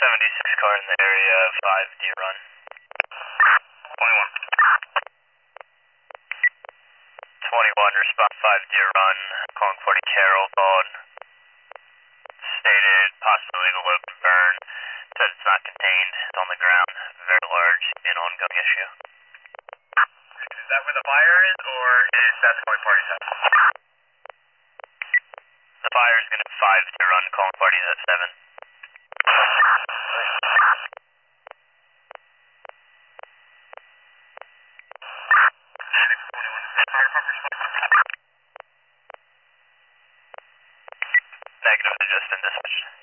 76 car in the area, 5 Deer Run. 21. 21, respond 5 Deer Run, calling 40 Carroll, called, stated possibility the load can burn, said it's not contained, it's on the ground, very large and ongoing issue. Is that where the fire is, or is that the calling party set? The fire is going to be 5 Deer Run, calling parties at 7. Negative, just in dispatch.